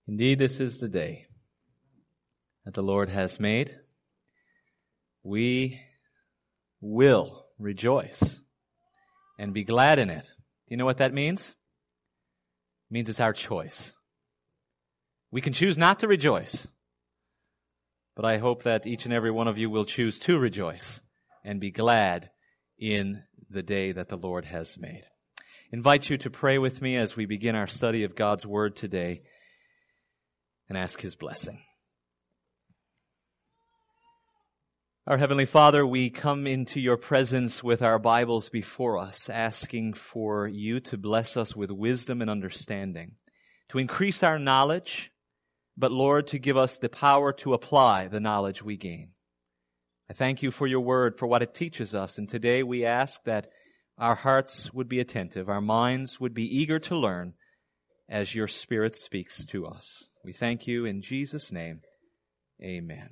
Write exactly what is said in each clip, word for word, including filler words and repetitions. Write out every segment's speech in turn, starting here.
Indeed, this is the day that the Lord has made. We will rejoice and be glad in it. Do you know what that means? It means it's our choice. We can choose not to rejoice, but I hope that each and every one of you will choose to rejoice and be glad in the day that the Lord has made. I invite you to pray with me as we begin our study of God's Word today and ask His blessing. Our Heavenly Father, we come into your presence with our Bibles before us, asking for you to bless us with wisdom and understanding, to increase our knowledge, but Lord, to give us the power to apply the knowledge we gain. I thank you for your word, for what it teaches us, and today we ask that our hearts would be attentive, our minds would be eager to learn as your Spirit speaks to us. We thank you in Jesus' name. Amen.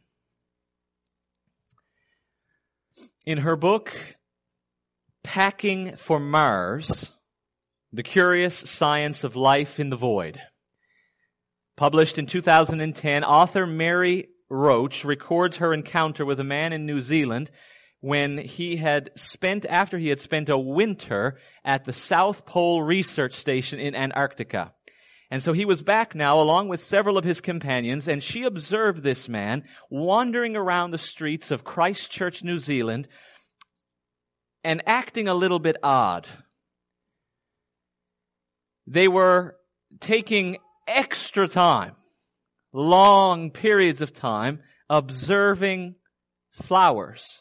In her book, Packing for Mars, The Curious Science of Life in the Void, published in two thousand ten, author Mary Roach records her encounter with a man in New Zealand when he had spent, after he had spent a winter at the South Pole Research Station in Antarctica. And so he was back now along with several of his companions, and she observed this man wandering around the streets of Christchurch, New Zealand, and acting a little bit odd. They were taking extra time, long periods of time, observing flowers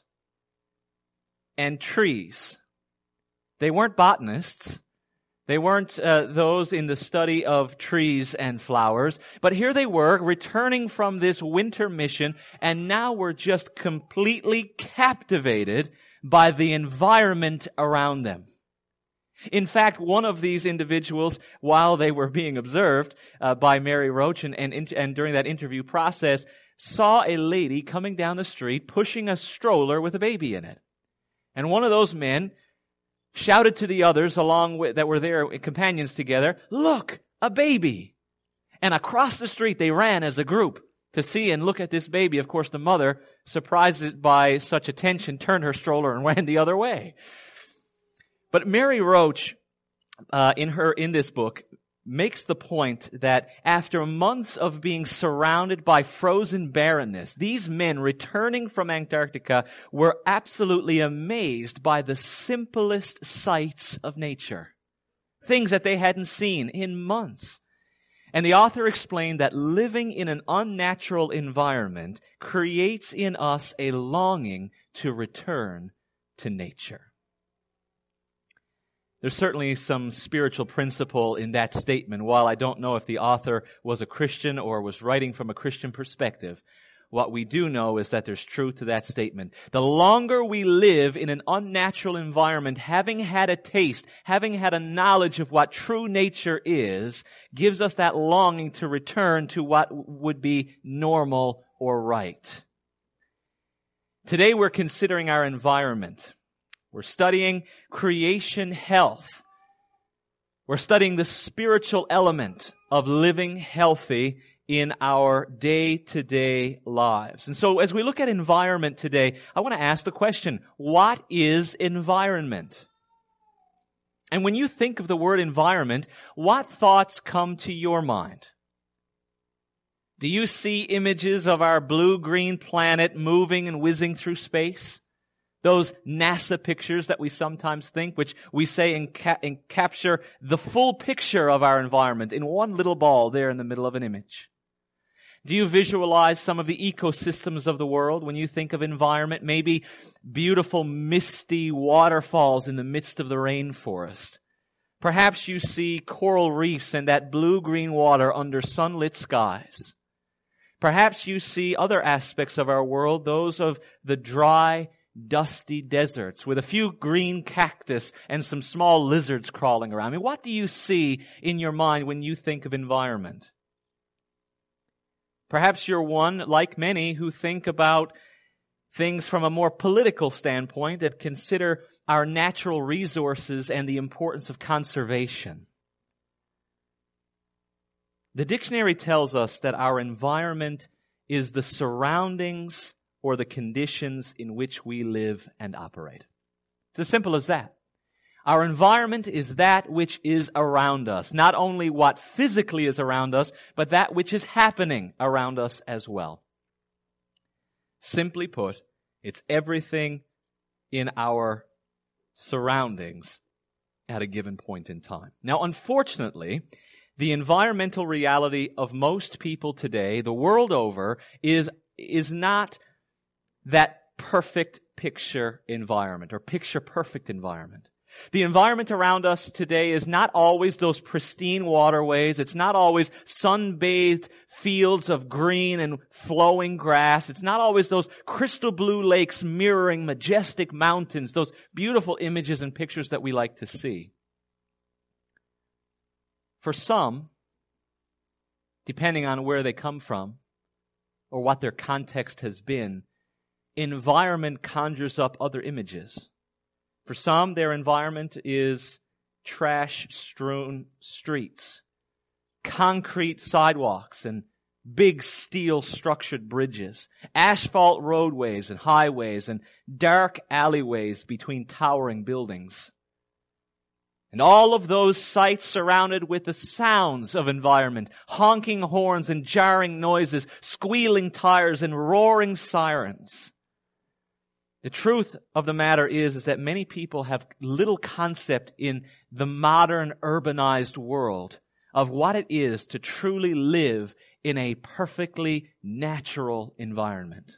and trees. They weren't botanists. They weren't uh, those in the study of trees and flowers, but here they were returning from this winter mission, and now were just completely captivated by the environment around them. In fact, one of these individuals, while they were being observed uh, by Mary Roach, and, and, and during that interview process, saw a lady coming down the street pushing a stroller with a baby in it. And one of those men shouted to the others along with, that were there, companions together, "Look, a baby!" And across the street they ran as a group to see and look at this baby. Of course, the mother, surprised by such attention, turned her stroller and ran the other way. But Mary Roach, uh, in her, in this book, makes the point that after months of being surrounded by frozen barrenness, these men returning from Antarctica were absolutely amazed by the simplest sights of nature. Things that they hadn't seen in months. And the author explained that living in an unnatural environment creates in us a longing to return to nature. There's certainly some spiritual principle in that statement. While I don't know if the author was a Christian or was writing from a Christian perspective, what we do know is that there's truth to that statement. The longer we live in an unnatural environment, having had a taste, having had a knowledge of what true nature is, gives us that longing to return to what would be normal or right. Today we're considering our environment. We're studying creation health. We're studying the spiritual element of living healthy in our day-to-day lives. And so as we look at environment today, I want to ask the question, what is environment? And when you think of the word environment, what thoughts come to your mind? Do you see images of our blue-green planet moving and whizzing through space? Those NASA pictures that we sometimes think, which we say enca- encapture the full picture of our environment in one little ball there in the middle of an image. Do you visualize some of the ecosystems of the world when you think of environment? Maybe beautiful misty waterfalls in the midst of the rainforest. Perhaps you see coral reefs and that blue-green water under sunlit skies. Perhaps you see other aspects of our world, those of the dry, dusty deserts with a few green cactus and some small lizards crawling around. I mean, what do you see in your mind when you think of environment? Perhaps you're one, like many, who think about things from a more political standpoint that consider our natural resources and the importance of conservation. The dictionary tells us that our environment is the surroundings or the conditions in which we live and operate. It's as simple as that. Our environment is that which is around us. Not only what physically is around us, but that which is happening around us as well. Simply put, it's everything in our surroundings at a given point in time. Now, unfortunately, the environmental reality of most people today, the world over, is, is not that perfect picture environment or picture perfect environment. The environment around us today is not always those pristine waterways. It's not always sun-bathed fields of green and flowing grass. It's not always those crystal blue lakes mirroring majestic mountains, those beautiful images and pictures that we like to see. For some, depending on where they come from or what their context has been, environment conjures up other images. For some, their environment is trash-strewn streets, concrete sidewalks, and big steel structured bridges, asphalt roadways and highways, and dark alleyways between towering buildings. And all of those sights surrounded with the sounds of environment, honking horns and jarring noises, squealing tires and roaring sirens. The truth of the matter is, is that many people have little concept in the modern urbanized world of what it is to truly live in a perfectly natural environment.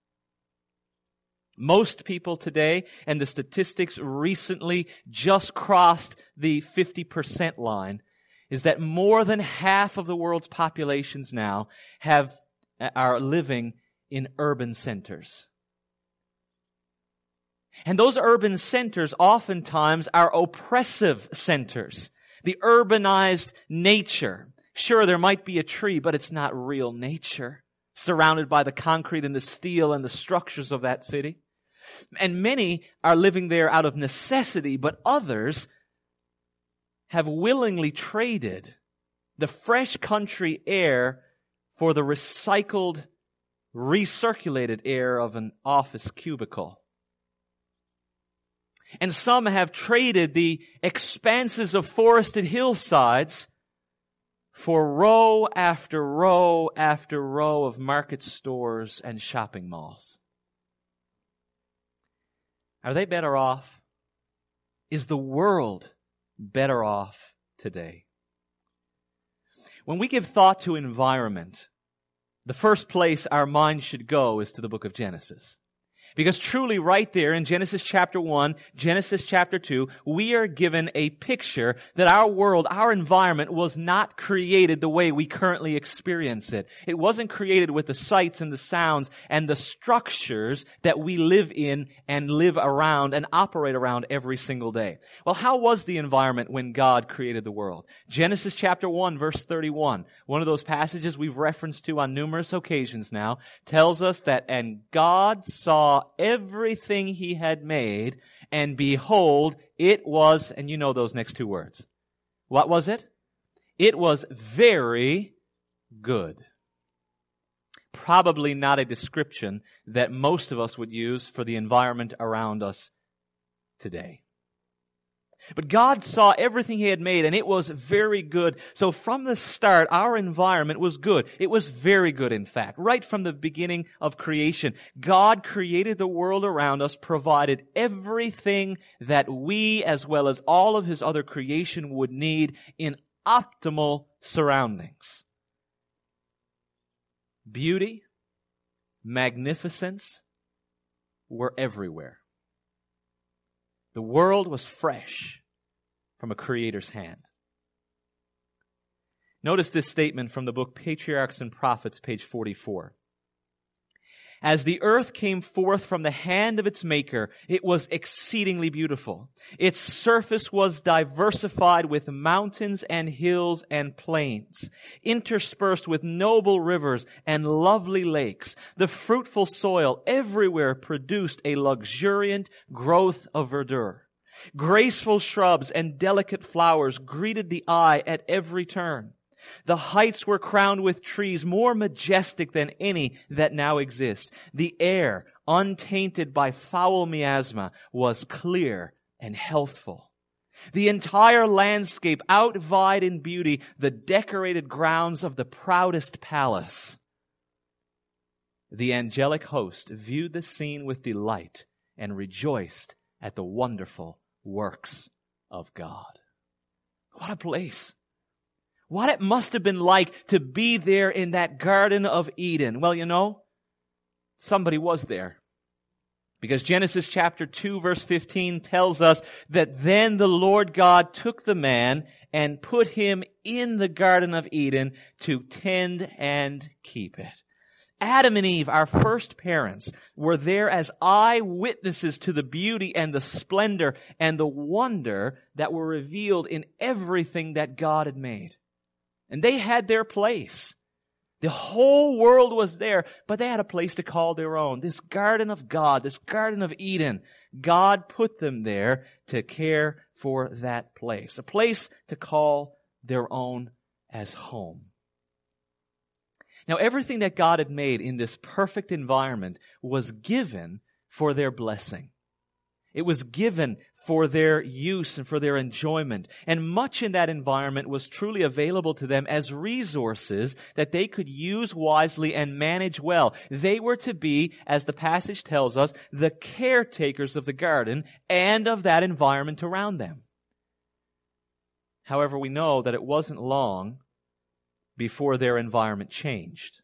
Most people today, and the statistics recently just crossed the fifty percent line, is that more than half of the world's populations now have are living in urban centers. And those urban centers oftentimes are oppressive centers. The urbanized nature. Sure, there might be a tree, but it's not real nature, surrounded by the concrete and the steel and the structures of that city. And many are living there out of necessity, but others have willingly traded the fresh country air for the recycled, recirculated air of an office cubicle. And some have traded the expanses of forested hillsides for row after row after row of market stores and shopping malls. Are they better off? Is the world better off today? When we give thought to environment, the first place our mind should go is to the book of Genesis. Because truly right there in Genesis chapter one, Genesis chapter two, we are given a picture that our world, our environment was not created the way we currently experience it. It wasn't created with the sights and the sounds and the structures that we live in and live around and operate around every single day. Well, how was the environment when God created the world? Genesis chapter one, verse thirty-one, one of those passages we've referenced to on numerous occasions now, tells us that, and God saw everything He had made, and behold, it was, and you know those next two words. What was it? It was very good. Probably not a description that most of us would use for the environment around us today. But God saw everything He had made, and it was very good. So from the start, our environment was good. It was very good, in fact. Right from the beginning of creation, God created the world around us, provided everything that we, as well as all of His other creation, would need in optimal surroundings. Beauty, magnificence were everywhere. The world was fresh from a Creator's hand. Notice this statement from the book Patriarchs and Prophets, page forty-four. As the earth came forth from the hand of its maker, it was exceedingly beautiful. Its surface was diversified with mountains and hills and plains, interspersed with noble rivers and lovely lakes. The fruitful soil everywhere produced a luxuriant growth of verdure. Graceful shrubs and delicate flowers greeted the eye at every turn. The heights were crowned with trees more majestic than any that now exist. The air, untainted by foul miasma, was clear and healthful. The entire landscape outvied in beauty the decorated grounds of the proudest palace. The angelic host viewed the scene with delight and rejoiced at the wonderful works of God. What a place. What it must have been like to be there in that Garden of Eden. Well, you know, somebody was there. Because Genesis chapter two verse fifteen tells us that then the Lord God took the man and put him in the Garden of Eden to tend and keep it. Adam and Eve, our first parents, were there as eyewitnesses to the beauty and the splendor and the wonder that were revealed in everything that God had made. And they had their place. The whole world was there, but they had a place to call their own. This garden of God, this Garden of Eden, God put them there to care for that place. A place to call their own as home. Now, everything that God had made in this perfect environment was given for their blessing. It was given for their use and for their enjoyment. And much in that environment was truly available to them as resources that they could use wisely and manage well. They were to be, as the passage tells us, the caretakers of the garden and of that environment around them. However, we know that it wasn't long before their environment changed.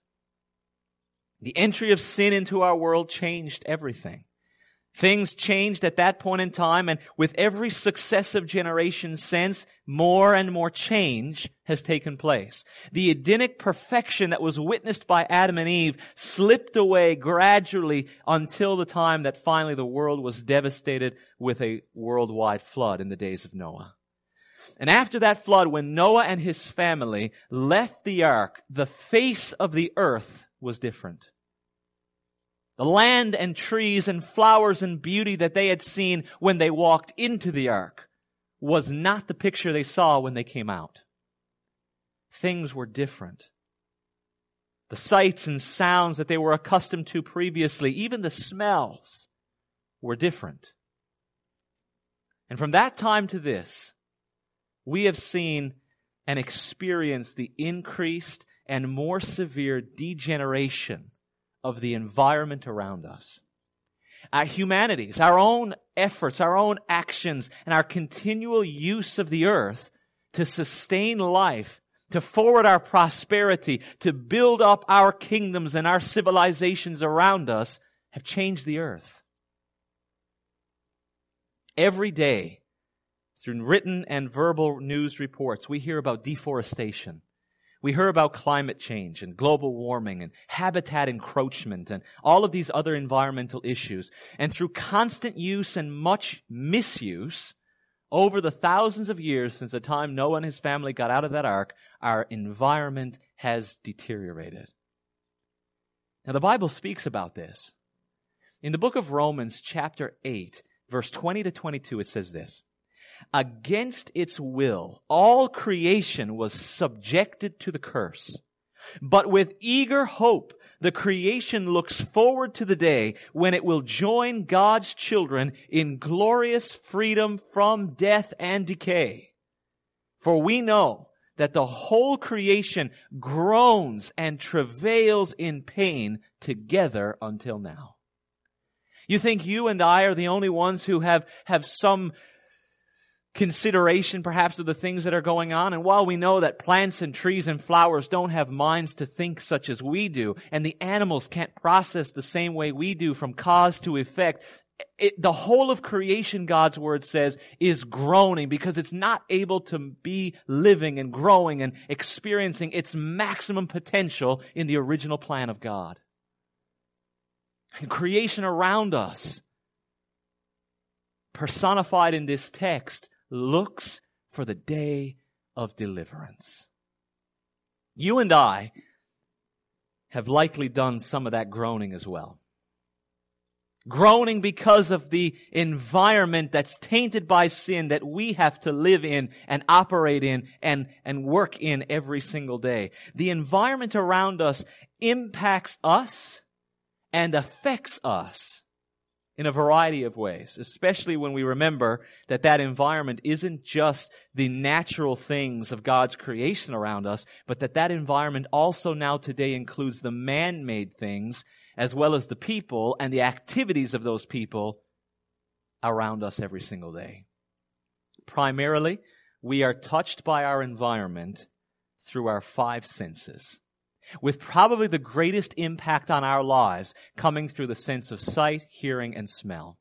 The entry of sin into our world changed everything. Things changed at that point in time, and with every successive generation since, more and more change has taken place. The Edenic perfection that was witnessed by Adam and Eve slipped away gradually until the time that finally the world was devastated with a worldwide flood in the days of Noah. And after that flood, when Noah and his family left the ark, the face of the earth was different. The land and trees and flowers and beauty that they had seen when they walked into the ark was not the picture they saw when they came out. Things were different. The sights and sounds that they were accustomed to previously, even the smells, were different. And from that time to this, we have seen and experienced the increased and more severe degeneration of the environment around us. Our humanities, our own efforts, our own actions, and our continual use of the earth to sustain life, to forward our prosperity, to build up our kingdoms and our civilizations around us have changed the earth. Every day, through written and verbal news reports, we hear about deforestation. We hear about climate change and global warming and habitat encroachment and all of these other environmental issues. And through constant use and much misuse, over the thousands of years since the time Noah and his family got out of that ark, our environment has deteriorated. Now the Bible speaks about this. In the book of Romans chapter eight, verse twenty to twenty-two, it says this: against its will, all creation was subjected to the curse. But with eager hope, the creation looks forward to the day when it will join God's children in glorious freedom from death and decay. For we know that the whole creation groans and travails in pain together until now. You think you and I are the only ones who have, have some consideration perhaps of the things that are going on? And while we know that plants and trees and flowers don't have minds to think such as we do, and the animals can't process the same way we do from cause to effect, it, the whole of creation, God's Word says, is groaning because it's not able to be living and growing and experiencing its maximum potential in the original plan of God. And creation around us, personified in this text, looks for the day of deliverance. You and I have likely done some of that groaning as well. Groaning because of the environment that's tainted by sin that we have to live in and operate in and, and work in every single day. The environment around us impacts us and affects us in a variety of ways, especially when we remember that that environment isn't just the natural things of God's creation around us, but that that environment also now today includes the man-made things as well as the people and the activities of those people around us every single day. Primarily, we are touched by our environment through our five senses, with probably the greatest impact on our lives coming through the sense of sight, hearing, and smell.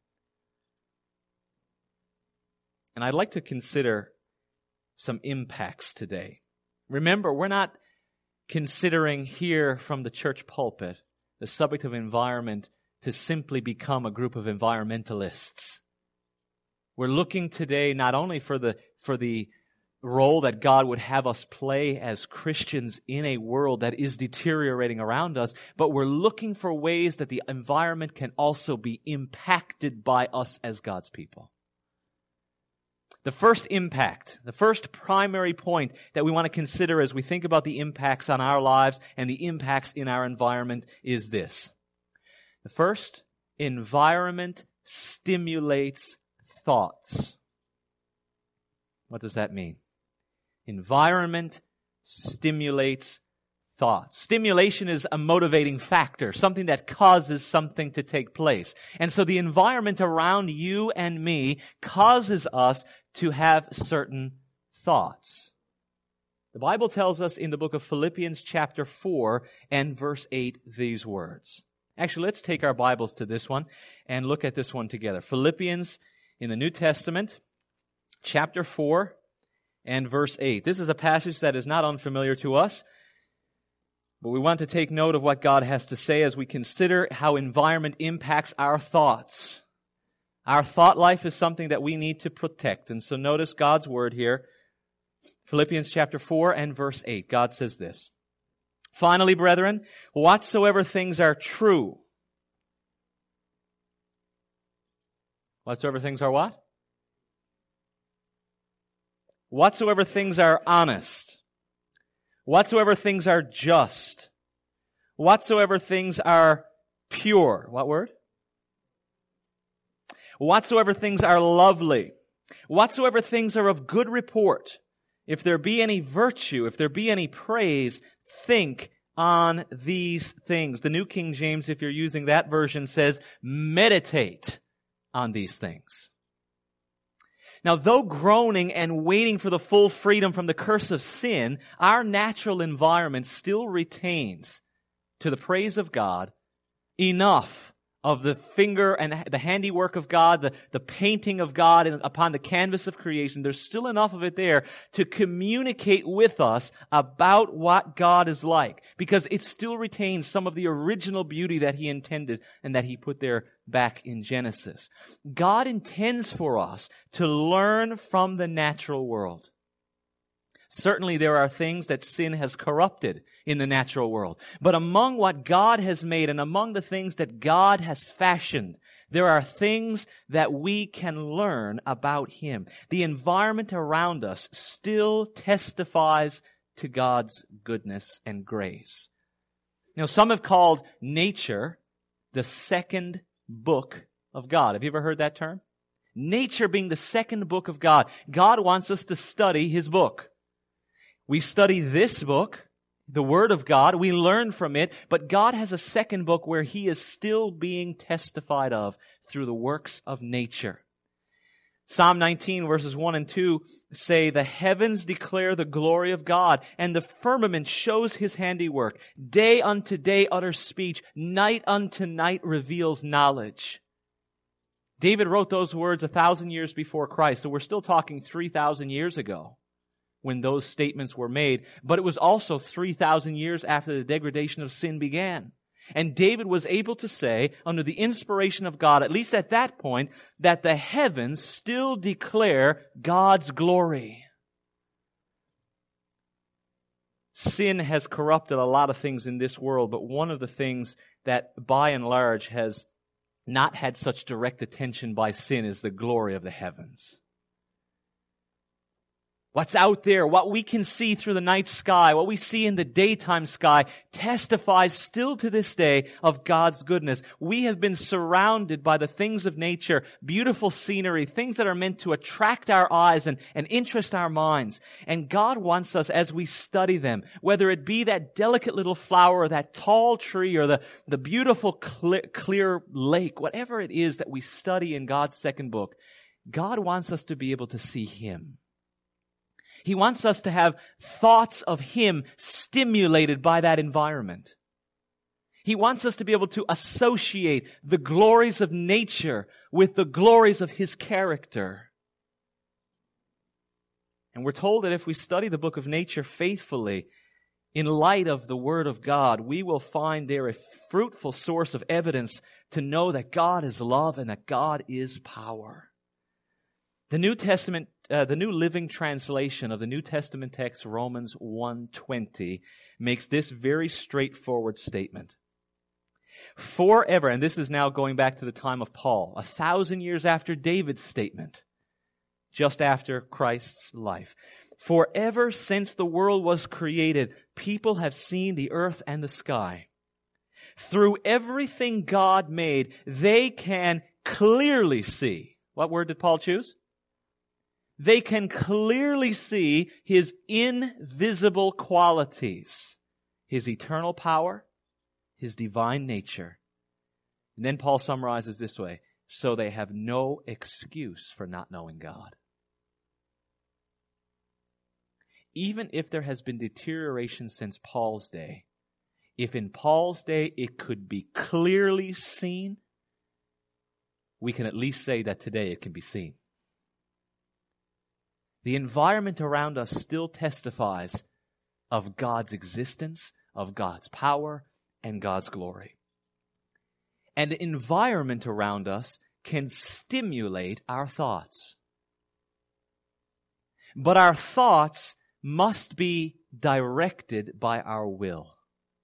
And I'd like to consider some impacts today. Remember, we're not considering here from the church pulpit the subject of environment to simply become a group of environmentalists. We're looking today not only for the for the role that God would have us play as Christians in a world that is deteriorating around us, but we're looking for ways that the environment can also be impacted by us as God's people. The first impact, the first primary point that we want to consider as we think about the impacts on our lives and the impacts in our environment is this. The first, environment stimulates thoughts. What does that mean? Environment stimulates thoughts. Stimulation is a motivating factor, something that causes something to take place. And so the environment around you and me causes us to have certain thoughts. The Bible tells us in the book of Philippians chapter four and verse eight these words. Actually, let's take our Bibles to this one and look at this one together. Philippians in the New Testament, chapter four and verse eight. This is a passage that is not unfamiliar to us, but we want to take note of what God has to say as we consider how environment impacts our thoughts. Our thought life is something that we need to protect. And so notice God's word here. Philippians chapter four and verse eight. God says this. Finally, brethren, whatsoever things are true. Whatsoever things are what? Whatsoever things are honest. Whatsoever things are just. Whatsoever things are pure. What word? Whatsoever things are lovely, whatsoever things are of good report, if there be any virtue, if there be any praise, think on these things. The New King James, if you're using that version, says, meditate on these things. Now, though groaning and waiting for the full freedom from the curse of sin, our natural environment still retains, to the praise of God, enough of the finger and the handiwork of God, the, the painting of God upon the canvas of creation. There's still enough of it there to communicate with us about what God is like, because it still retains some of the original beauty that He intended and that He put there back in Genesis. God intends for us to learn from the natural world. Certainly there are things that sin has corrupted in the natural world. But among what God has made and among the things that God has fashioned, there are things that we can learn about Him. The environment around us still testifies to God's goodness and grace. Now, some have called nature the second book of God. Have you ever heard that term? Nature being the second book of God. God wants us to study His book. We study this book, the Word of God. We learn from it, but God has a second book where He is still being testified of through the works of nature. Psalm nineteen verses one and two say, the heavens declare the glory of God, and the firmament shows His handiwork. Day unto day utters speech, night unto night reveals knowledge. David wrote those words a thousand years before Christ, so we're still talking three thousand years ago when those statements were made. But it was also three thousand years after the degradation of sin began. And David was able to say, under the inspiration of God, at least at that point, that the heavens still declare God's glory. Sin has corrupted a lot of things in this world, but one of the things that by and large has not had such direct attention by sin as the glory of the heavens. What's out there, what we can see through the night sky, what we see in the daytime sky, testifies still to this day of God's goodness. We have been surrounded by the things of nature, beautiful scenery, things that are meant to attract our eyes and, and interest our minds. And God wants us, as we study them, whether it be that delicate little flower or that tall tree or the, the beautiful clear, clear lake, whatever it is that we study in God's second book, God wants us to be able to see Him. He wants us to have thoughts of Him stimulated by that environment. He wants us to be able to associate the glories of nature with the glories of His character. And we're told that if we study the book of nature faithfully, in light of the Word of God, we will find there a fruitful source of evidence to know that God is love and that God is power. The New Testament Uh, the New Living Translation of the New Testament text, Romans one twenty, makes this very straightforward statement. Forever, and this is now going back to the time of Paul, a thousand years after David's statement, just after Christ's life. Forever since the world was created, people have seen the earth and the sky. Through everything God made, they can clearly see. What word did Paul choose? They can clearly see His invisible qualities, His eternal power, His divine nature. And then Paul summarizes this way, so they have no excuse for not knowing God. Even if there has been deterioration since Paul's day, if in Paul's day it could be clearly seen, we can at least say that today it can be seen. The environment around us still testifies of God's existence, of God's power, and God's glory. And the environment around us can stimulate our thoughts. But our thoughts must be directed by our will.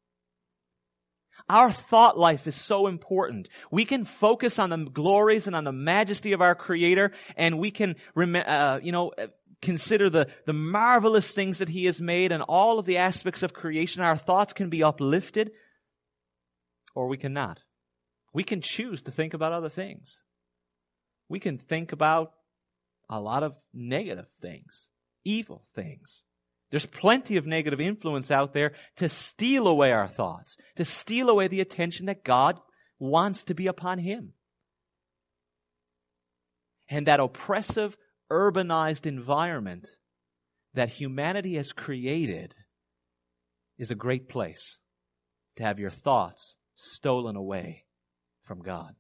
Our thought life is so important. We can focus on the glories and on the majesty of our Creator, and we can, uh, you know, consider the, the marvelous things that He has made and all of the aspects of creation. Our thoughts can be uplifted, or we cannot. We can choose to think about other things. We can think about a lot of negative things, evil things. There's plenty of negative influence out there to steal away our thoughts, to steal away the attention that God wants to be upon Him. And that oppressive, urbanized environment that humanity has created is a great place to have your thoughts stolen away from God.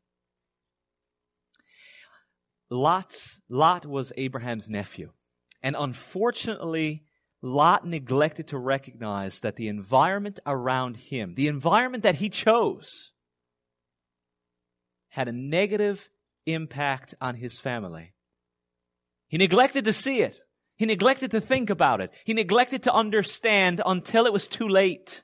Lot's, Lot was Abraham's nephew. And unfortunately, Lot neglected to recognize that the environment around him, the environment that he chose, had a negative impact on his family. He neglected to see it. He neglected to think about it. He neglected to understand until it was too late.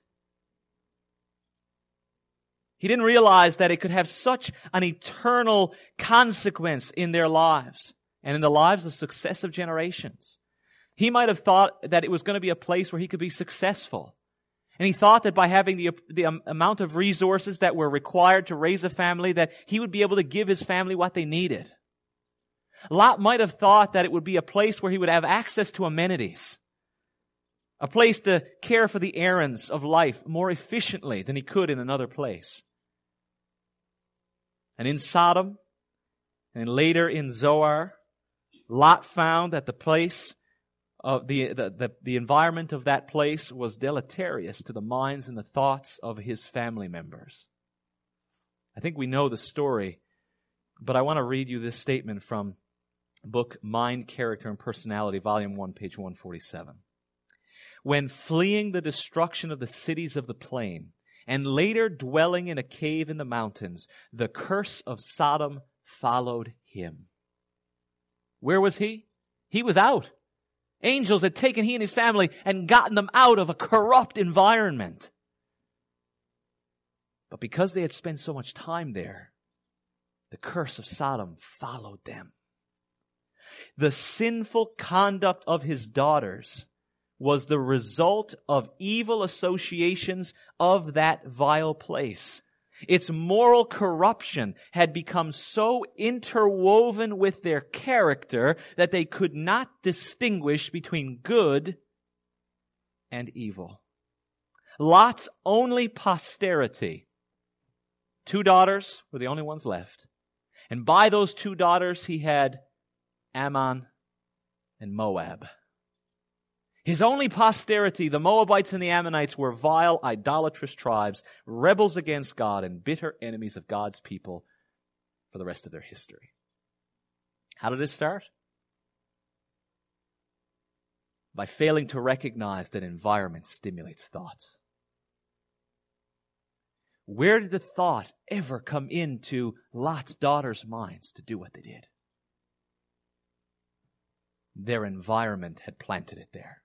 He didn't realize that it could have such an eternal consequence in their lives and in the lives of successive generations. He might have thought that it was going to be a place where he could be successful. And he thought that by having the, the amount of resources that were required to raise a family, that he would be able to give his family what they needed. Lot might have thought that it would be a place where he would have access to amenities. A place to care for the errands of life more efficiently than he could in another place. And in Sodom, and later in Zoar, Lot found that the place of the, the, the, the environment of that place was deleterious to the minds and the thoughts of his family members. I think we know the story, but I want to read you this statement from book Mind, Character, and Personality, Volume one, page one forty-seven. When fleeing the destruction of the cities of the plain, and later dwelling in a cave in the mountains, the curse of Sodom followed him. Where was he? He was out. Angels had taken he and his family and gotten them out of a corrupt environment. But because they had spent so much time there, The curse of Sodom followed them. The sinful conduct of his daughters was the result of evil associations of that vile place. Its moral corruption had become so interwoven with their character that they could not distinguish between good and evil. Lot's only posterity, two daughters were the only ones left. And by those two daughters he had Ammon and Moab. His only posterity, the Moabites and the Ammonites, were vile, idolatrous tribes, rebels against God and bitter enemies of God's people for the rest of their history. How did it start? By failing to recognize that environment stimulates thoughts. Where did the thought ever come into Lot's daughters' minds to do what they did? Their environment had planted it there.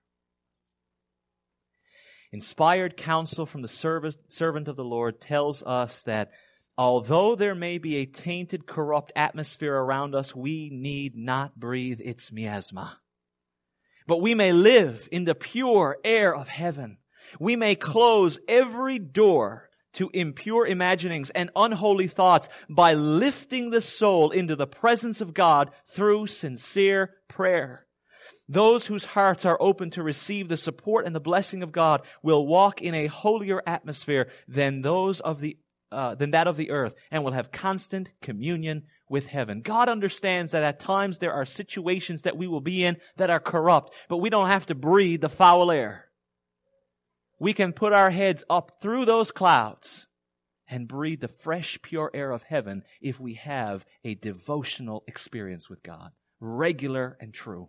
Inspired counsel from the servant of the Lord tells us that although there may be a tainted, corrupt atmosphere around us, we need not breathe its miasma. But we may live in the pure air of heaven. We may close every door to impure imaginings and unholy thoughts by lifting the soul into the presence of God through sincere prayer. Those whose hearts are open to receive the support and the blessing of God will walk in a holier atmosphere than those of the uh, than that of the earth, and will have constant communion with heaven. God understands that at times there are situations that we will be in that are corrupt, but we don't have to breathe the foul air. We can put our heads up through those clouds and breathe the fresh, pure air of heaven if we have a devotional experience with God, regular and true.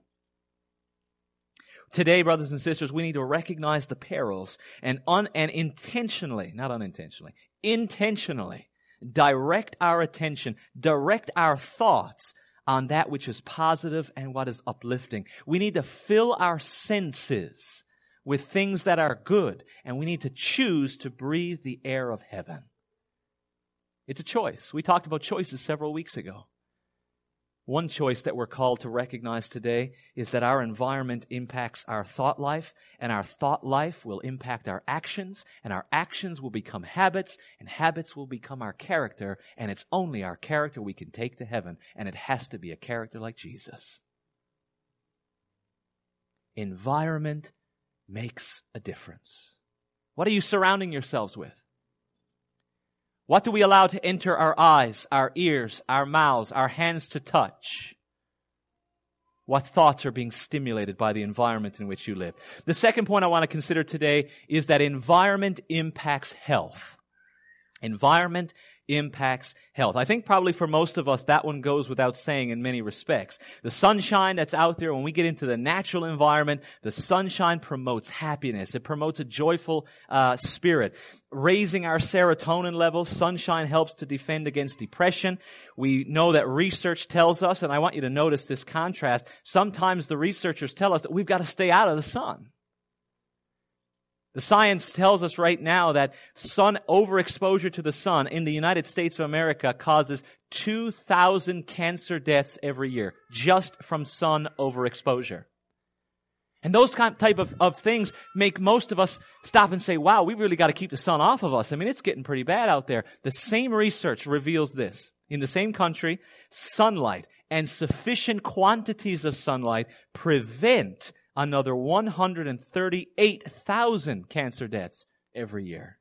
Today, brothers and sisters, we need to recognize the perils and un, and intentionally, not unintentionally, intentionally direct our attention, direct our thoughts on that which is positive and what is uplifting. We need to fill our senses with things that are good, and we need to choose to breathe the air of heaven. It's a choice. We talked about choices several weeks ago. One choice that we're called to recognize today is that our environment impacts our thought life, and our thought life will impact our actions, and our actions will become habits, and habits will become our character, and it's only our character we can take to heaven, and it has to be a character like Jesus. Environment makes a difference. What are you surrounding yourselves with? What do we allow to enter our eyes, our ears, our mouths, our hands to touch? What thoughts are being stimulated by the environment in which you live? The second point I want to consider today is that environment impacts health. Environment impacts health. I think probably for most of us that one goes without saying in many respects. The sunshine that's out there, when we get into the natural environment, the sunshine promotes happiness. It promotes a joyful uh, spirit. Raising our serotonin levels, sunshine helps to defend against depression. We know that research tells us, and I want you to notice this contrast, sometimes the researchers tell us that we've got to stay out of the sun. The science tells us right now that sun overexposure to the sun in the United States of America causes two thousand cancer deaths every year just from sun overexposure. And those kind type of, of things make most of us stop and say, wow, we really got to keep the sun off of us. I mean, it's getting pretty bad out there. The same research reveals this. In the same country, sunlight and sufficient quantities of sunlight prevent another one hundred thirty-eight thousand cancer deaths every year.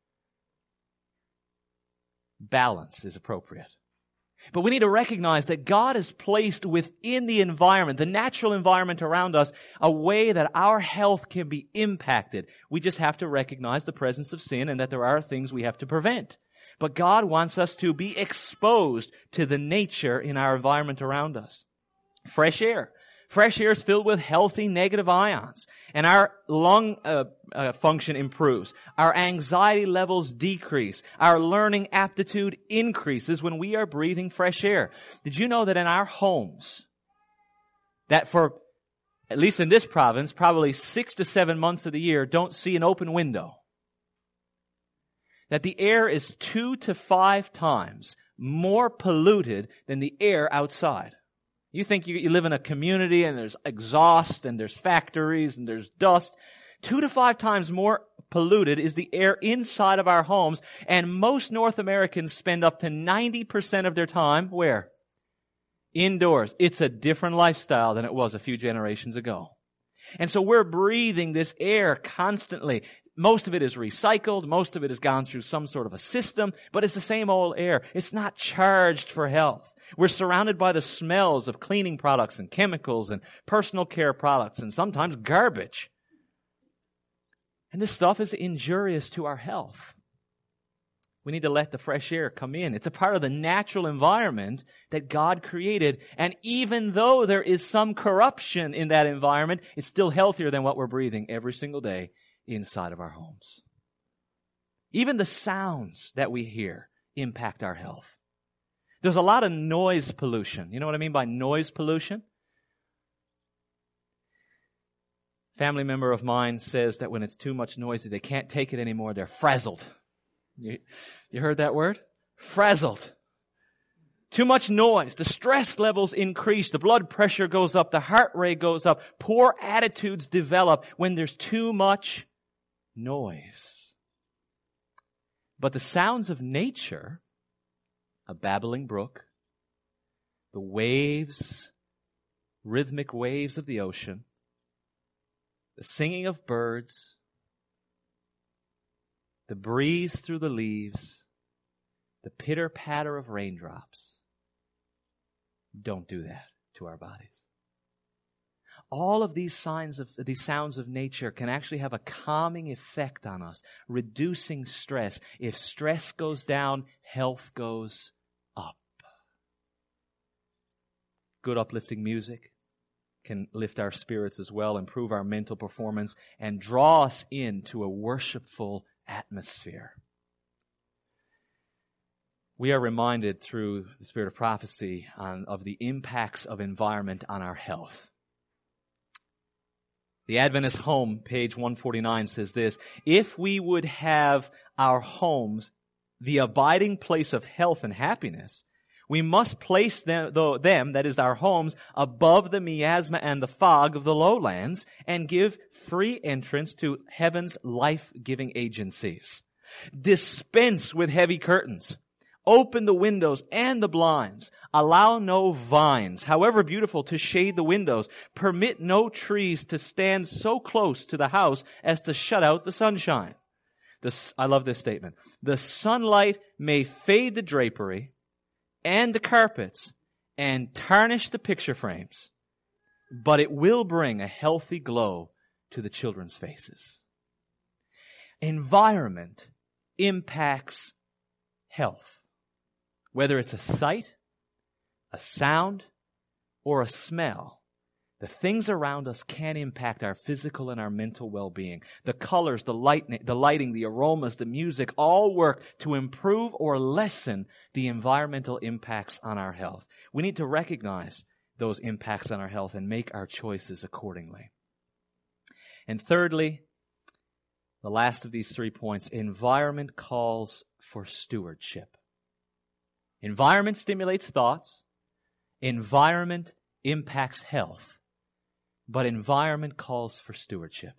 Balance is appropriate. But we need to recognize that God has placed within the environment, the natural environment around us, a way that our health can be impacted. We just have to recognize the presence of sin and that there are things we have to prevent. But God wants us to be exposed to the nature in our environment around us. Fresh air. Fresh air is filled with healthy negative ions, and our lung uh, uh, function improves. Our anxiety levels decrease. Our learning aptitude increases when we are breathing fresh air. Did you know that in our homes, that for, at least in this province, probably six to seven months of the year, don't see an open window? that the air is two to five times more polluted than the air outside. You think you, you live in a community and there's exhaust and there's factories and there's dust. Two to five times more polluted is the air inside of our homes, and most North Americans spend up to ninety percent of their time where? Indoors. It's a different lifestyle than it was a few generations ago. And so we're breathing this air constantly. Most of it is recycled. Most of it has gone through some sort of a system, but it's the same old air. It's not charged for health. We're surrounded by the smells of cleaning products and chemicals and personal care products and sometimes garbage. And this stuff is injurious to our health. We need to let the fresh air come in. It's a part of the natural environment that God created. And even though there is some corruption in that environment, it's still healthier than what we're breathing every single day inside of our homes. Even the sounds that we hear impact our health. There's a lot of noise pollution. You know what I mean by noise pollution? Family member of mine says that when it's too much noise, they can't take it anymore. They're frazzled. You, you heard that word? Frazzled. Too much noise. The stress levels increase. The blood pressure goes up. The heart rate goes up. Poor attitudes develop when there's too much noise. But the sounds of nature, a babbling brook, the waves, rhythmic waves of the ocean, the singing of birds, the breeze through the leaves, the pitter-patter of raindrops, don't do that to our bodies. All of these signs of these sounds of nature can actually have a calming effect on us, reducing stress. If stress goes down, health goes up. Good uplifting music can lift our spirits as well, improve our mental performance, and draw us into a worshipful atmosphere. We are reminded through the spirit of prophecy on, of the impacts of environment on our health. The Adventist Home, page one forty-nine, says this: if we would have our homes the abiding place of health and happiness, we must place them, them, that is our homes, above the miasma and the fog of the lowlands and give free entrance to heaven's life-giving agencies. Dispense with heavy curtains. Open the windows and the blinds. Allow no vines, however beautiful, to shade the windows. Permit no trees to stand so close to the house as to shut out the sunshine. This, I love this statement. The sunlight may fade the drapery and the carpets and tarnish the picture frames, but it will bring a healthy glow to the children's faces. Environment impacts health. Whether it's a sight, a sound, or a smell, the things around us can impact our physical and our mental well-being. The colors, the lighting, the lighting, the aromas, the music all work to improve or lessen the environmental impacts on our health. We need to recognize those impacts on our health and make our choices accordingly. And thirdly, the last of these three points, environment calls for stewardship. Environment stimulates thoughts. Environment impacts health. But environment calls for stewardship.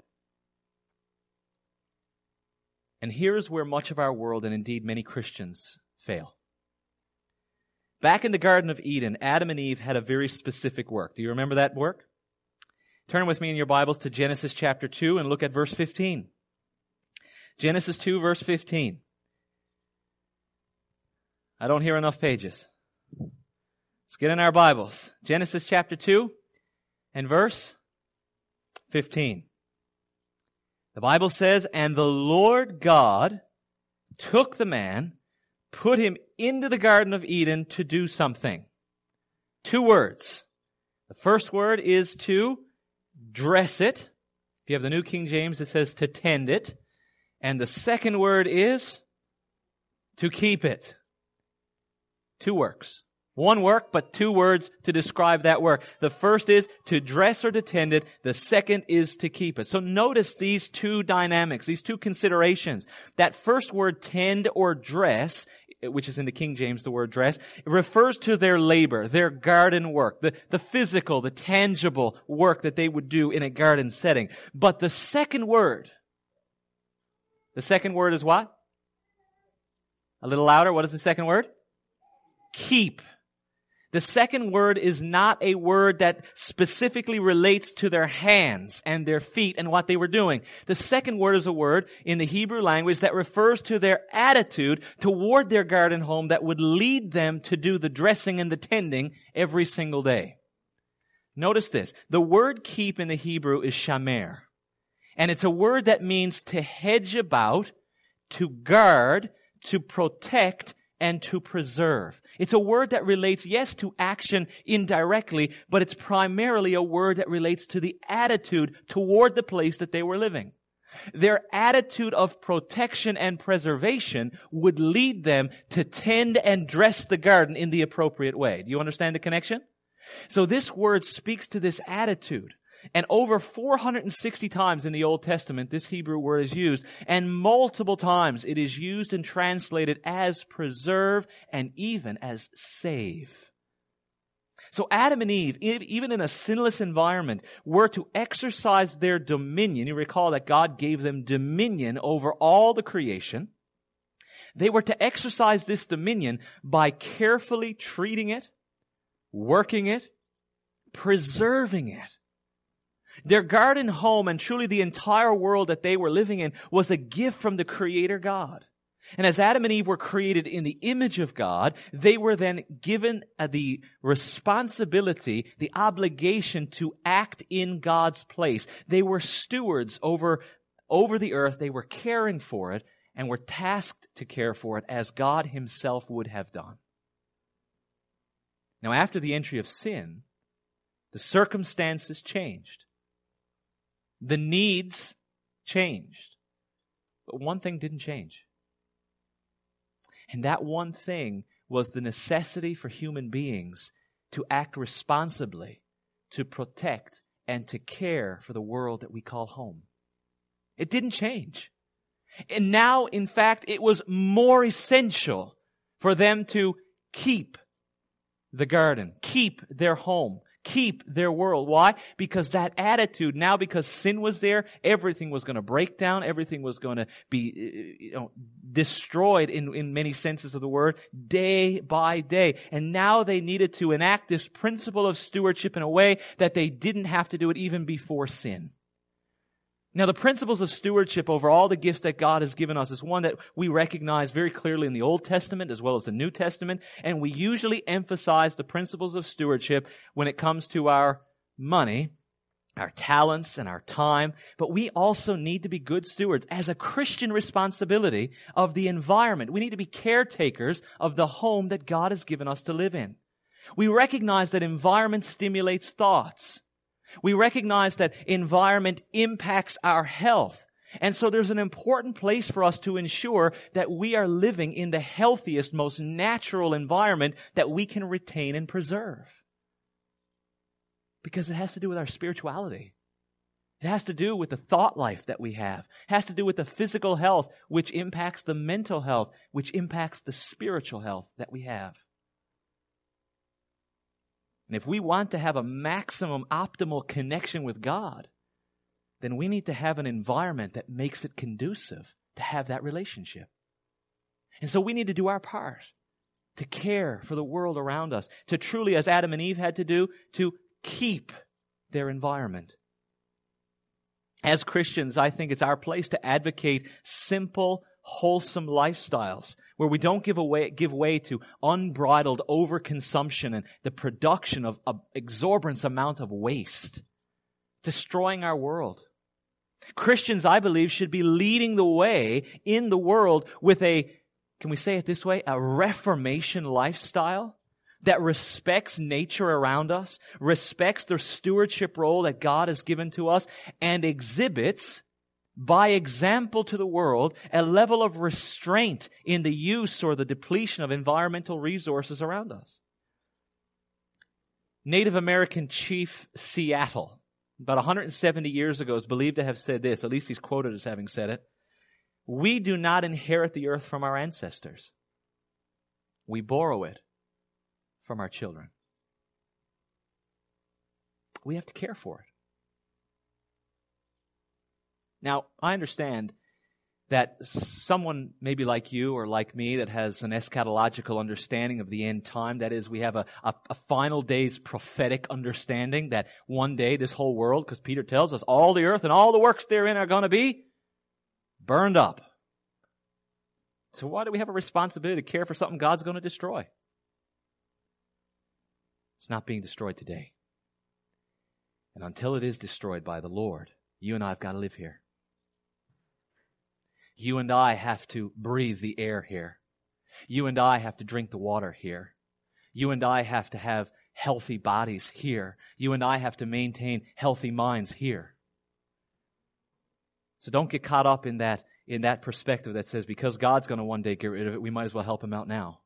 And here is where much of our world, and indeed many Christians, fail. Back in the Garden of Eden, Adam and Eve had a very specific work. Do you remember that work? Turn with me in your Bibles to Genesis chapter two and look at verse fifteen. Genesis two, verse fifteen. I don't hear enough pages. Let's get in our Bibles. Genesis chapter two and verse fifteen. The Bible says, "And the Lord God took the man, put him into the Garden of Eden to do something." Two words. The first word is to dress it. If you have the New King James, it says to tend it. And the second word is to keep it. Two works. One work, but two words to describe that work. The first is to dress or to tend it. The second is to keep it. So notice these two dynamics, these two considerations. That first word, tend or dress, which is in the King James, the word dress, it refers to their labor, their garden work, the, the physical, the tangible work that they would do in a garden setting. But the second word, the second word is what? A little louder. What is the second word? Keep. The second word is not a word that specifically relates to their hands and their feet and what they were doing. The second word is a word in the Hebrew language that refers to their attitude toward their garden home that would lead them to do the dressing and the tending every single day. Notice this. The word keep in the Hebrew is shamer. And it's a word that means to hedge about, to guard, to protect, and to preserve. It's a word that relates, yes, to action indirectly, but it's primarily a word that relates to the attitude toward the place that they were living. Their attitude of protection and preservation would lead them to tend and dress the garden in the appropriate way. Do you understand the connection? So this word speaks to this attitude. And over four hundred sixty times in the Old Testament, this Hebrew word is used. And multiple times it is used and translated as preserve and even as save. So Adam and Eve, even in a sinless environment, were to exercise their dominion. You recall that God gave them dominion over all the creation. They were to exercise this dominion by carefully treating it, working it, preserving it. Their garden home and truly the entire world that they were living in was a gift from the Creator God. And as Adam and Eve were created in the image of God, they were then given the responsibility, the obligation to act in God's place. They were stewards over, over the earth. They were caring for it and were tasked to care for it as God Himself would have done. Now, after the entry of sin, the circumstances changed. The needs changed. But one thing didn't change. And that one thing was the necessity for human beings to act responsibly, to protect and to care for the world that we call home. It didn't change. And now, in fact, it was more essential for them to keep the garden, keep their home, keep their world. Why? Because that attitude, now because sin was there, everything was going to break down, everything was going to be, you know, destroyed in, in many senses of the word, day by day. And now they needed to enact this principle of stewardship in a way that they didn't have to do it even before sin. Now, the principles of stewardship over all the gifts that God has given us is one that we recognize very clearly in the Old Testament as well as the New Testament, and we usually emphasize the principles of stewardship when it comes to our money, our talents, and our time, but we also need to be good stewards as a Christian responsibility of the environment. We need to be caretakers of the home that God has given us to live in. We recognize that environment stimulates thoughts. We recognize that environment impacts our health. And so there's an important place for us to ensure that we are living in the healthiest, most natural environment that we can retain and preserve. Because it has to do with our spirituality. It has to do with the thought life that we have. It has to do with the physical health, which impacts the mental health, which impacts the spiritual health that we have. And if we want to have a maximum optimal connection with God, then we need to have an environment that makes it conducive to have that relationship. And so we need to do our part to care for the world around us, to truly, as Adam and Eve had to do, to keep their environment. As Christians, I think it's our place to advocate simple, wholesome lifestyles where we don't give away, give way to unbridled overconsumption and the production of an exorbitant amount of waste, destroying our world. Christians, I believe, should be leading the way in the world with a, can we say it this way, a reformation lifestyle that respects nature around us, respects the stewardship role that God has given to us, and exhibits by example to the world, a level of restraint in the use or the depletion of environmental resources around us. Native American chief Seattle, about one hundred seventy years ago, is believed to have said this, at least he's quoted as having said it. We do not inherit the earth from our ancestors. We borrow it from our children. We have to care for it. Now, I understand that someone maybe like you or like me that has an eschatological understanding of the end time, that is, we have a, a, a final day's prophetic understanding that one day this whole world, because Peter tells us all the earth and all the works therein are going to be burned up. So why do we have a responsibility to care for something God's going to destroy? It's not being destroyed today. And until it is destroyed by the Lord, you and I have got to live here. You and I have to breathe the air here. You and I have to drink the water here. You and I have to have healthy bodies here. You and I have to maintain healthy minds here. So don't get caught up in that, in that perspective that says because God's going to one day get rid of it, we might as well help Him out now.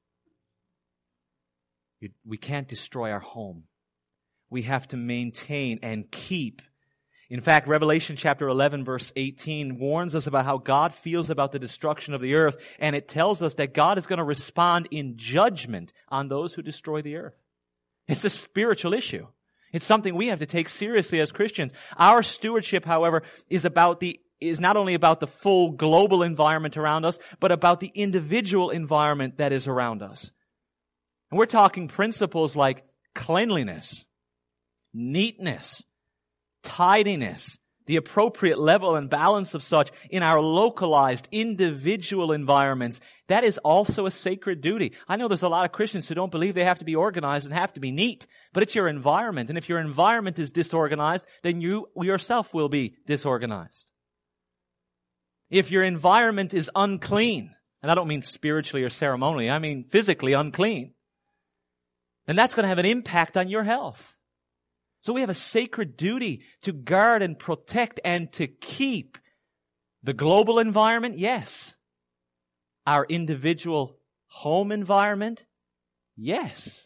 We can't destroy our home. We have to maintain and keep. In fact, Revelation chapter eleven verse eighteen warns us about how God feels about the destruction of the earth, and it tells us that God is going to respond in judgment on those who destroy the earth. It's a spiritual issue. It's something we have to take seriously as Christians. Our stewardship, however, is about the is not only about the full global environment around us, but about the individual environment that is around us. And we're talking principles like cleanliness, neatness, tidiness, the appropriate level and balance of such in our localized individual environments. That is also a sacred duty. I know there's a lot of Christians who don't believe they have to be organized and have to be neat, but it's your environment. And if your environment is disorganized, then you yourself will be disorganized. If your environment is unclean, and I don't mean spiritually or ceremonially, I mean physically unclean, then that's going to have an impact on your health. So we have a sacred duty to guard and protect and to keep the global environment, yes. Our individual home environment, yes.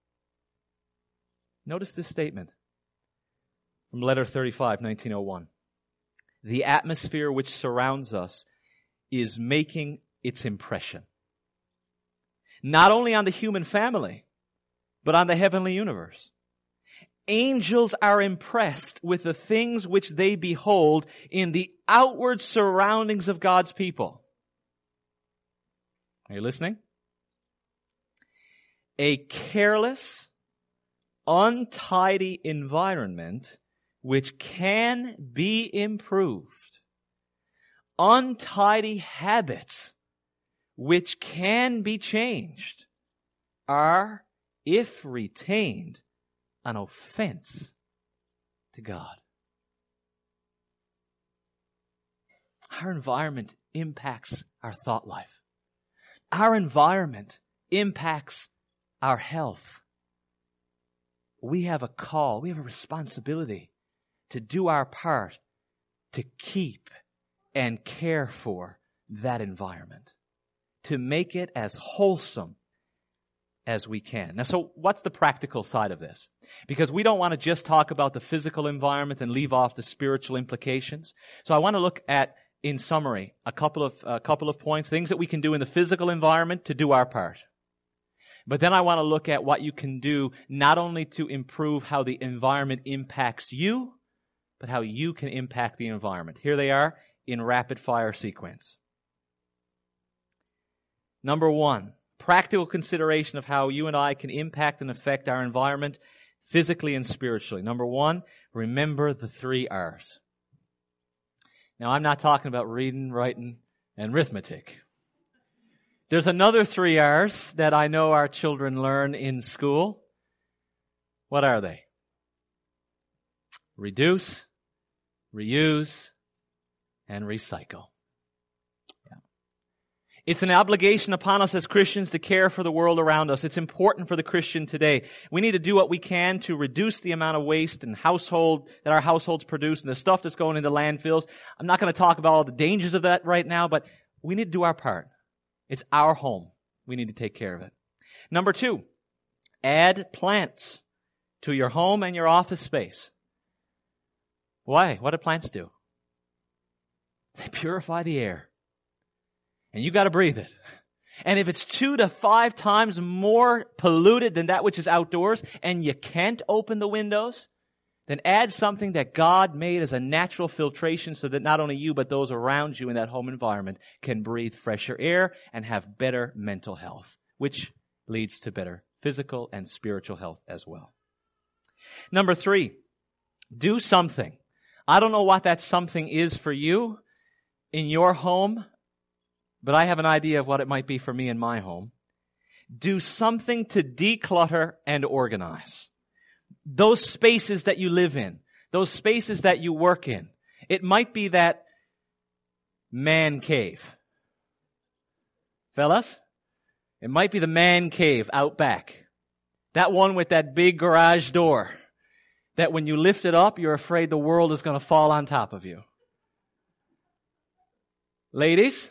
Notice this statement from Letter thirty-five, nineteen oh one. The atmosphere which surrounds us is making its impression. Not only on the human family, but on the heavenly universe. Angels are impressed with the things which they behold in the outward surroundings of God's people. Are you listening? A careless, untidy environment which can be improved. Untidy habits which can be changed are, if retained, an offense to God. Our environment impacts our thought life. Our environment impacts our health. We have a call, we have a responsibility to do our part to keep and care for that environment, to make it as wholesome as we can. Now, so what's the practical side of this? Because we don't want to just talk about the physical environment and leave off the spiritual implications. So I want to look at, in summary, a couple of a couple of points, things that we can do in the physical environment to do our part. But then I want to look at what you can do not only to improve how the environment impacts you, but how you can impact the environment. Here they are in rapid fire sequence. Number one, practical consideration of how you and I can impact and affect our environment physically and spiritually. Number one, remember the three R's. Now, I'm not talking about reading, writing, and arithmetic. There's another three R's that I know our children learn in school. What are they? Reduce, reuse, and recycle. It's an obligation upon us as Christians to care for the world around us. It's important for the Christian today. We need to do what we can to reduce the amount of waste and household that our households produce and the stuff that's going into landfills. I'm not going to talk about all the dangers of that right now, but we need to do our part. It's our home. We need to take care of it. Number two, add plants to your home and your office space. Why? What do plants do? They purify the air. And you got to breathe it. And if it's two to five times more polluted than that which is outdoors, and you can't open the windows, then add something that God made as a natural filtration so that not only you, but those around you in that home environment can breathe fresher air and have better mental health, which leads to better physical and spiritual health as well. Number three, do something. I don't know what that something is for you in your home, but I have an idea of what it might be for me in my home. Do something to declutter and organize. Those spaces that you live in, those spaces that you work in. It might be that man cave. Fellas, it might be the man cave out back. That one with that big garage door that when you lift it up, you're afraid the world is going to fall on top of you. Ladies,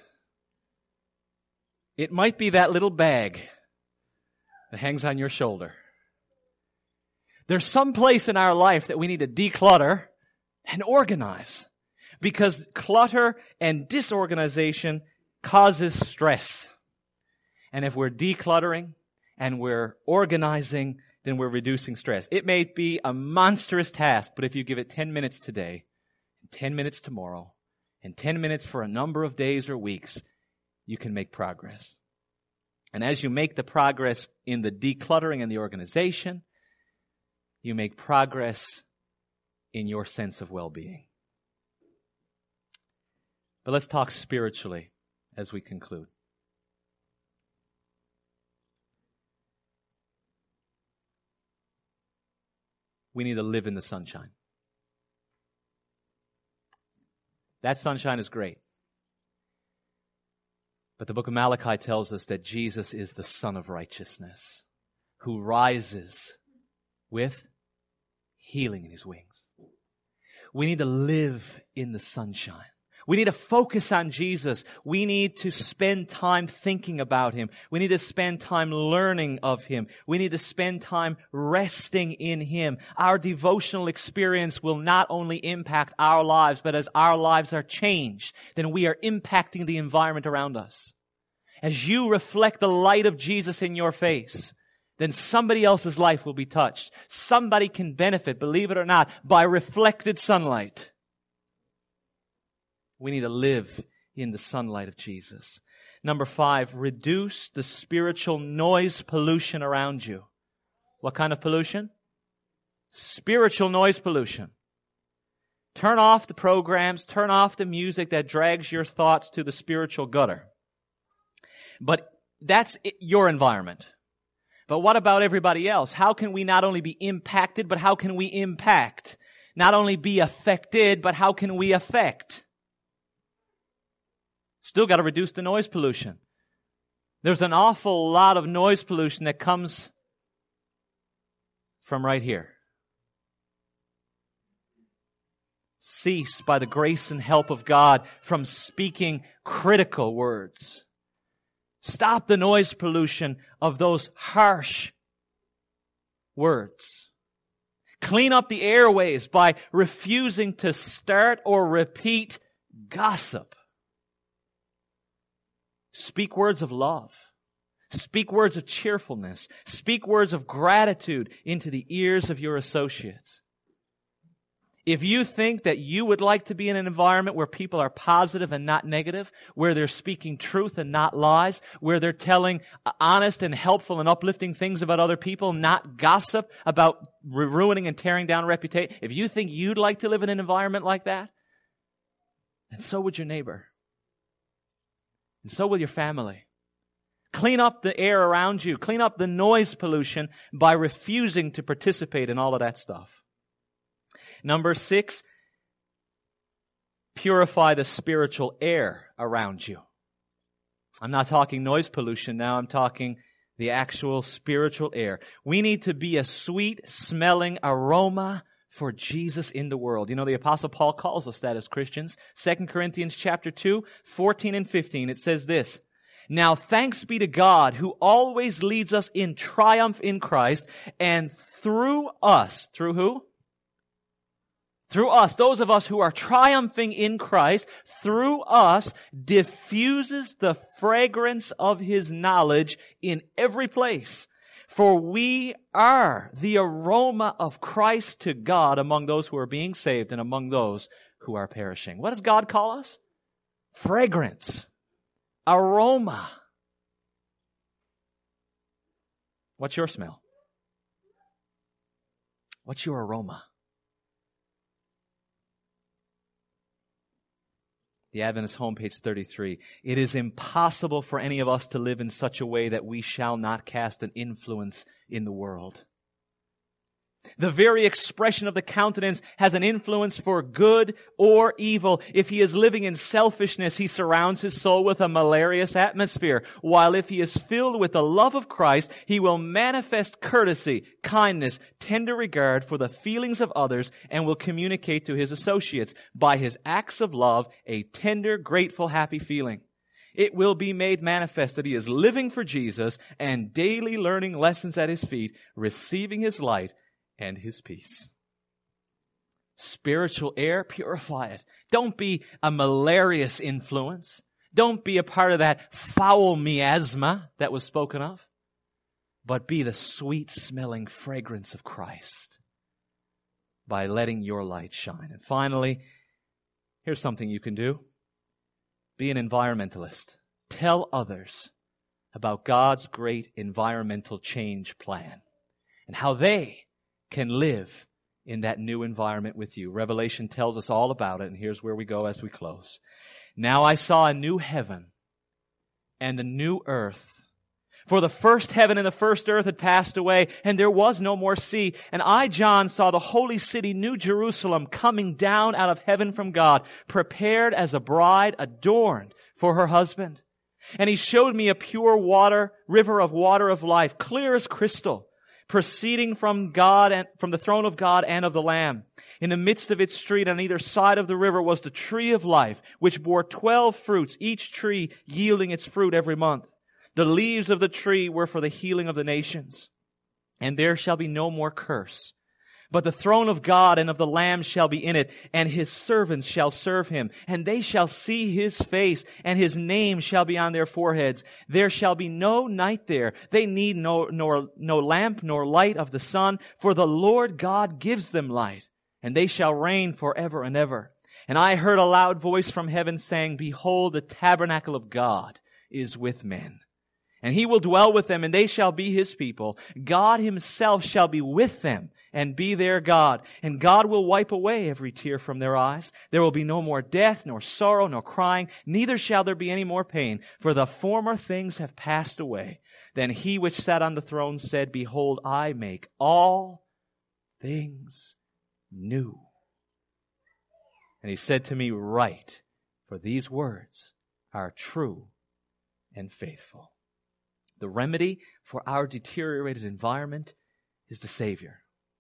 it might be that little bag that hangs on your shoulder. There's some place in our life that we need to declutter and organize, because clutter and disorganization causes stress. And if we're decluttering and we're organizing, then we're reducing stress. It may be a monstrous task, but if you give it ten minutes today, and ten minutes tomorrow, and ten minutes for a number of days or weeks, you can make progress. And as you make the progress in the decluttering and the organization, you make progress in your sense of well-being. But let's talk spiritually as we conclude. We need to live in the sunshine. That sunshine is great. But the book of Malachi tells us that Jesus is the Son of Righteousness, who rises with healing in His wings. We need to live in the sunshine. We need to focus on Jesus. We need to spend time thinking about Him. We need to spend time learning of Him. We need to spend time resting in Him. Our devotional experience will not only impact our lives, but as our lives are changed, then we are impacting the environment around us. As you reflect the light of Jesus in your face, then somebody else's life will be touched. Somebody can benefit, believe it or not, by reflected sunlight. We need to live in the sunlight of Jesus. Number five, reduce the spiritual noise pollution around you. What kind of pollution? Spiritual noise pollution. Turn off the programs, turn off the music that drags your thoughts to the spiritual gutter. But that's your environment. But what about everybody else? How can we not only be impacted, but how can we impact? Not only be affected, but how can we affect? Still got to reduce the noise pollution. There's an awful lot of noise pollution that comes from right here. Cease, by the grace and help of God, from speaking critical words. Stop the noise pollution of those harsh words. Clean up the airways by refusing to start or repeat gossip. Speak words of love. Speak words of cheerfulness. Speak words of gratitude into the ears of your associates. If you think that you would like to be in an environment where people are positive and not negative, where they're speaking truth and not lies, where they're telling honest and helpful and uplifting things about other people, not gossip about ruining and tearing down reputation, if you think you'd like to live in an environment like that, then so would your neighbor. And so will your family. Clean up the air around you. Clean up the noise pollution by refusing to participate in all of that stuff. Number six, purify the spiritual air around you. I'm not talking noise pollution now. I'm talking the actual spiritual air. We need to be a sweet-smelling aroma for Jesus in the world. You know, the Apostle Paul calls us that as Christians. Second Corinthians chapter two, fourteen and fifteen, it says this, Now thanks be to God who always leads us in triumph in Christ, and through us, through who? Through us, those of us who are triumphing in Christ, through us diffuses the fragrance of His knowledge in every place. For we are the aroma of Christ to God among those who are being saved and among those who are perishing. What does God call us? Fragrance. Aroma. What's your smell? What's your aroma? The Adventist home, page thirty-three. It is impossible for any of us to live in such a way that we shall not cast an influence in the world. The very expression of the countenance has an influence for good or evil. If he is living in selfishness, he surrounds his soul with a malarious atmosphere. While if he is filled with the love of Christ, he will manifest courtesy, kindness, tender regard for the feelings of others and will communicate to his associates by his acts of love a tender, grateful, happy feeling. It will be made manifest that he is living for Jesus and daily learning lessons at his feet, receiving his light and his peace. Spiritual air, purify it. Don't be a malarious influence. Don't be a part of that foul miasma that was spoken of. But be the sweet-smelling fragrance of Christ by letting your light shine. And finally, here's something you can do. Be an environmentalist. Tell others about God's great environmental change plan and how they can live in that new environment with you. Revelation tells us all about it, and here's where we go as we close. Now I saw a new heaven and a new earth. For the first heaven and the first earth had passed away, and there was no more sea. And I, John, saw the holy city, New Jerusalem, coming down out of heaven from God, prepared as a bride adorned for her husband. And he showed me a pure water, river of water of life, clear as crystal, proceeding from God and from the throne of God and of the Lamb. In the midst of its street on either side of the river was the tree of life, which bore twelve fruits, each tree yielding its fruit every month. The leaves of the tree were for the healing of the nations. And there shall be no more curse. But the throne of God and of the Lamb shall be in it, and his servants shall serve him, and they shall see his face, and his name shall be on their foreheads. There shall be no night there. They need no, nor, no lamp nor light of the sun, for the Lord God gives them light, and they shall reign forever and ever. And I heard a loud voice from heaven saying, Behold, the tabernacle of God is with men. And he will dwell with them, and they shall be his people. God himself shall be with them, and be their God. And God will wipe away every tear from their eyes. There will be no more death, nor sorrow, nor crying, neither shall there be any more pain, for the former things have passed away. Then he which sat on the throne said, Behold, I make all things new. And he said to me, Write, for these words are true and faithful. The remedy for our deteriorated environment is the Savior.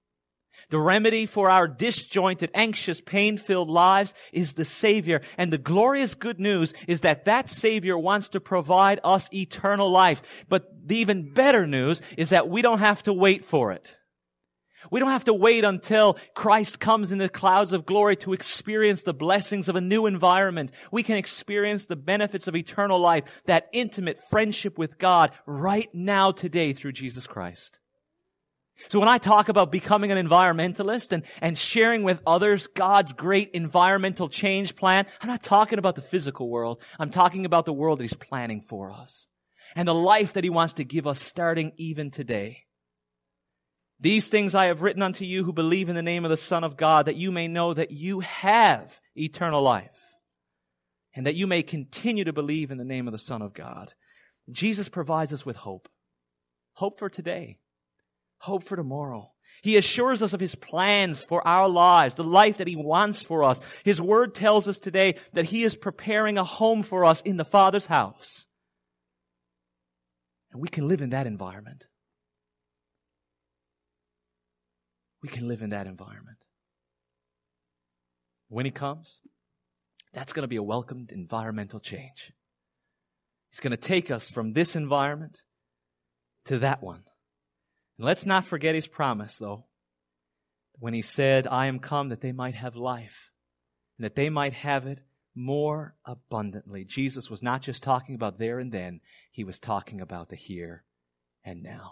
The remedy for our disjointed, anxious, pain-filled lives is the Savior. And the glorious good news is that that Savior wants to provide us eternal life. But the even better news is that we don't have to wait for it. We don't have to wait until Christ comes in the clouds of glory to experience the blessings of a new environment. We can experience the benefits of eternal life, that intimate friendship with God right now today through Jesus Christ. So when I talk about becoming an environmentalist and, and sharing with others God's great environmental change plan, I'm not talking about the physical world. I'm talking about the world that He's planning for us and the life that He wants to give us starting even today. These things I have written unto you who believe in the name of the Son of God, that you may know that you have eternal life, and that you may continue to believe in the name of the Son of God. Jesus provides us with hope. Hope for today. Hope for tomorrow. He assures us of His plans for our lives, the life that He wants for us. His Word tells us today that He is preparing a home for us in the Father's house. And we can live in that environment. We can live in that environment. When He comes, that's going to be a welcomed environmental change. He's going to take us from this environment to that one. And let's not forget His promise, though, when He said, I am come that they might have life, and that they might have it more abundantly. Jesus was not just talking about there and then. He was talking about the here and now.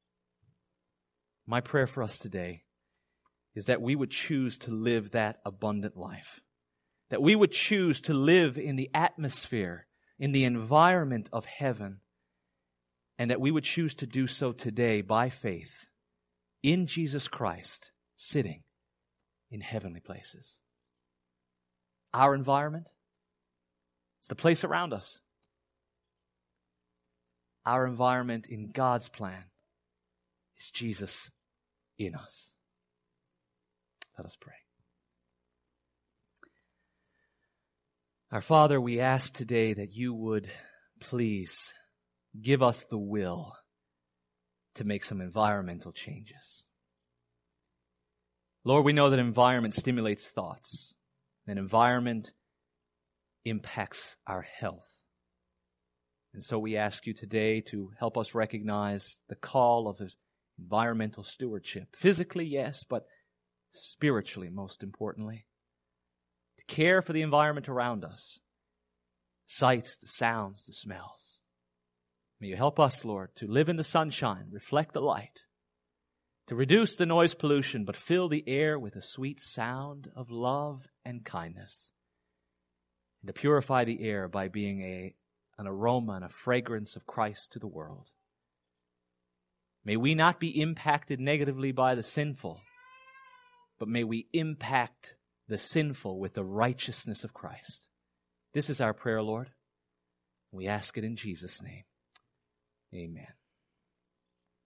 My prayer for us today is that we would choose to live that abundant life. That we would choose to live in the atmosphere, in the environment of heaven. And that we would choose to do so today by faith in Jesus Christ, sitting in heavenly places. Our environment, it's the place around us. Our environment in God's plan is Jesus in us. Let us pray. Our Father, we ask today that you would please give us the will to make some environmental changes. Lord, we know that environment stimulates thoughts. And environment impacts our health. And so we ask you today to help us recognize the call of environmental stewardship. Physically, yes, but spiritually, most importantly. To care for the environment around us. Sights, the sounds, the smells. May you help us, Lord, to live in the sunshine, reflect the light, to reduce the noise pollution, but fill the air with a sweet sound of love and kindness, and to purify the air by being a, an aroma and a fragrance of Christ to the world. May we not be impacted negatively by the sinful, but may we impact the sinful with the righteousness of Christ. This is our prayer, Lord. We ask it in Jesus' name. Amen.